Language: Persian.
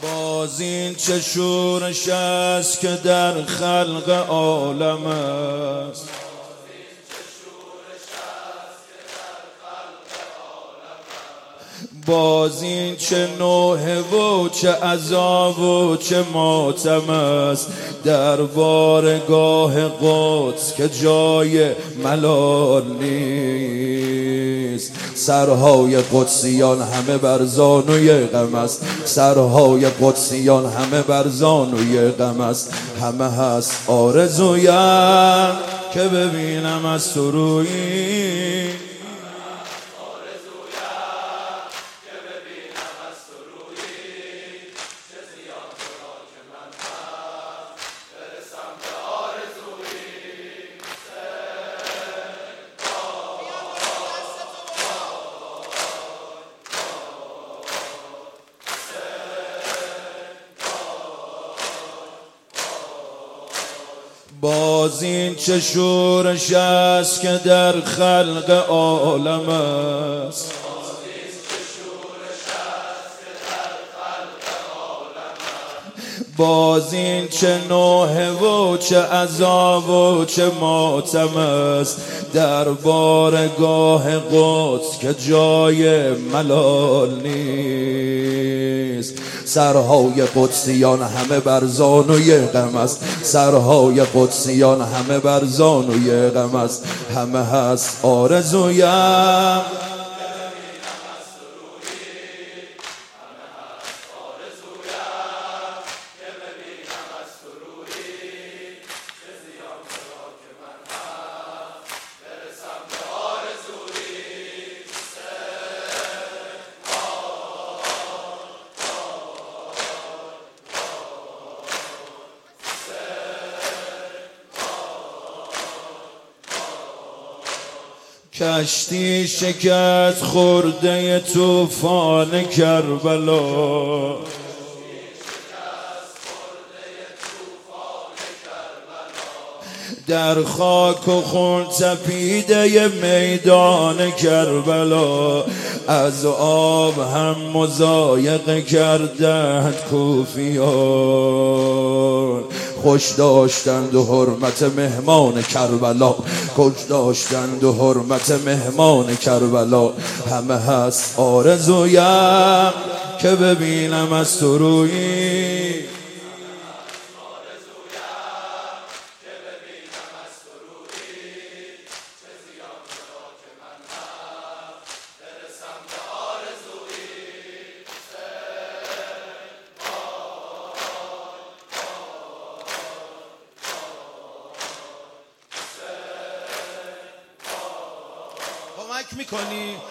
باز این چه شورش است که در خلق عالم است. باز این چه نوحه و چه عذاب و چه ماتم است در بارگاه قدس که جای ملال نیست. سرهای قدسیان همه بر زانوی غم است، سرهای قدسیان همه بر زانوی غم است. همه هست آرزویم که ببینم از تو رویی، باز این چه شورش است که در خلق عالم است. باز این چه نوحه و چه عذاب و چه ماتم است در بارگاه قدس که جای ملال نیست. سرهای قدسیان همه بر زانوی غم است، سرهای قدسیان همه بر زانوی غم است. همه هست آرزویم کشتی شکست خورده طوفان کربلا، در خاک و خون تپیده میدان کربلا. از آب هم مضایقه کردند کوفیان، خوش داشتند و حرمت مهمان کربلا، خوش داشتند و حرمت مهمان کربلا. همه هست آرزویم که ببینم از تو رویی، کمک میکنی